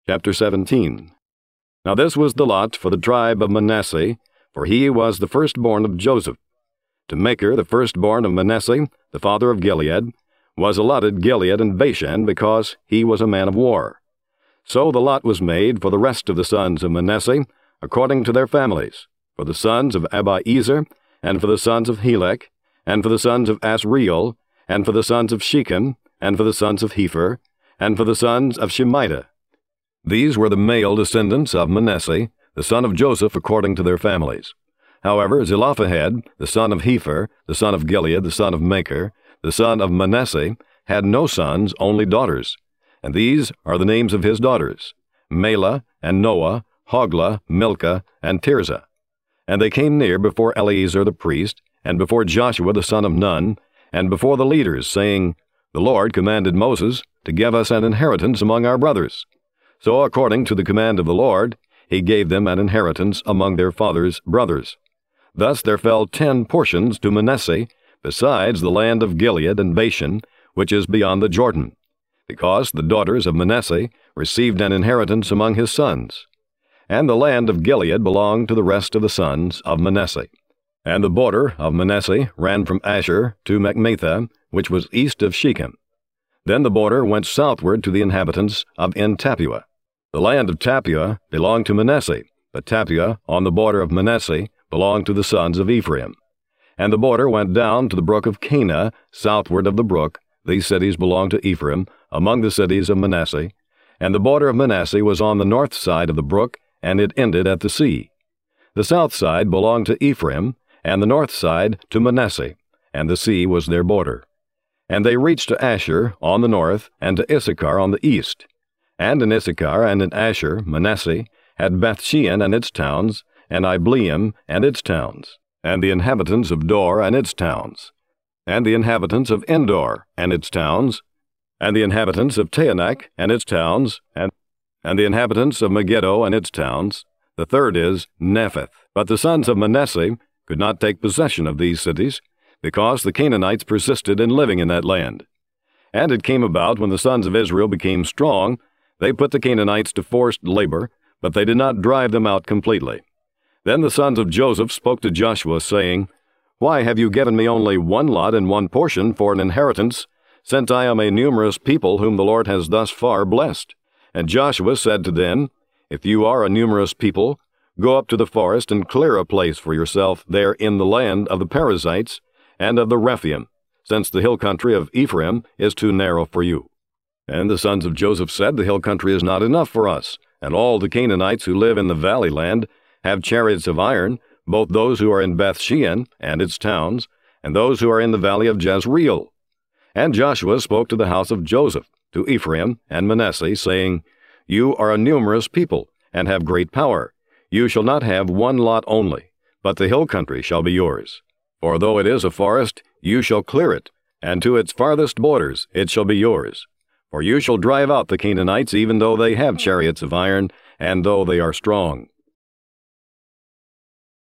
Chapter 17. Now this was the lot for the tribe of Manasseh, for he was the firstborn of Joseph. To Machir, the firstborn of Manasseh, the father of Gilead, was allotted Gilead and Bashan, because he was a man of war. So the lot was made for the rest of the sons of Manasseh, according to their families, for the sons of Abiezer, and for the sons of Helek, and for the sons of Asriel, and for the sons of Shechem, and for the sons of Hepher, and for the sons of Shemida. These were the male descendants of Manasseh, the son of Joseph, according to their families. However, Zelophehad, the son of Hepher, the son of Gilead, the son of Machir, the son of Manasseh, had no sons, only daughters. And these are the names of his daughters: Mahlah, and Noah, Hoglah, Milcah, and Tirzah. And they came near before Eleazar the priest, and before Joshua the son of Nun, and before the leaders, saying, The Lord commanded Moses to give us an inheritance among our brothers. So according to the command of the Lord, he gave them an inheritance among their father's brothers. Thus there fell 10 portions to Manasseh, besides the land of Gilead and Bashan, which is beyond the Jordan, because the daughters of Manasseh received an inheritance among his sons. And the land of Gilead belonged to the rest of the sons of Manasseh. And the border of Manasseh ran from Asher to Machmethah, which was east of Shechem. Then the border went southward to the inhabitants of En-Tappuah. The land of Tappuah belonged to Manasseh, but Tappuah, on the border of Manasseh, belonged to the sons of Ephraim. And the border went down to the brook of Cana, southward of the brook. These cities belonged to Ephraim, among the cities of Manasseh. And the border of Manasseh was on the north side of the brook, and it ended at the sea. The south side belonged to Ephraim, and the north side to Manasseh, and the sea was their border. And they reached to Asher on the north, and to Issachar on the east. And in Issachar and in Asher Manasseh had Bethshean and its towns, and Ibleam and its towns, and the inhabitants of Dor and its towns, and the inhabitants of Endor and its towns, and the inhabitants of Taanach and its towns, and the inhabitants of Megiddo and its towns. The third is Nephith. But the sons of Manasseh could not take possession of these cities, because the Canaanites persisted in living in that land. And it came about, when the sons of Israel became strong, they put the Canaanites to forced labor, but they did not drive them out completely. Then the sons of Joseph spoke to Joshua, saying, Why have you given me only one lot and one portion for an inheritance, since I am a numerous people whom the Lord has thus far blessed? And Joshua said to them, If you are a numerous people, go up to the forest and clear a place for yourself there in the land of the Perizzites and of the Rephaim, since the hill country of Ephraim is too narrow for you. And the sons of Joseph said, The hill country is not enough for us, and all the Canaanites who live in the valley land have chariots of iron, both those who are in Bethshean and its towns, and those who are in the valley of Jezreel. And Joshua spoke to the house of Joseph, to Ephraim and Manasseh, saying, You are a numerous people, and have great power. You shall not have one lot only, but the hill country shall be yours. For though it is a forest, you shall clear it, and to its farthest borders it shall be yours. For you shall drive out the Canaanites, even though they have chariots of iron, and though they are strong.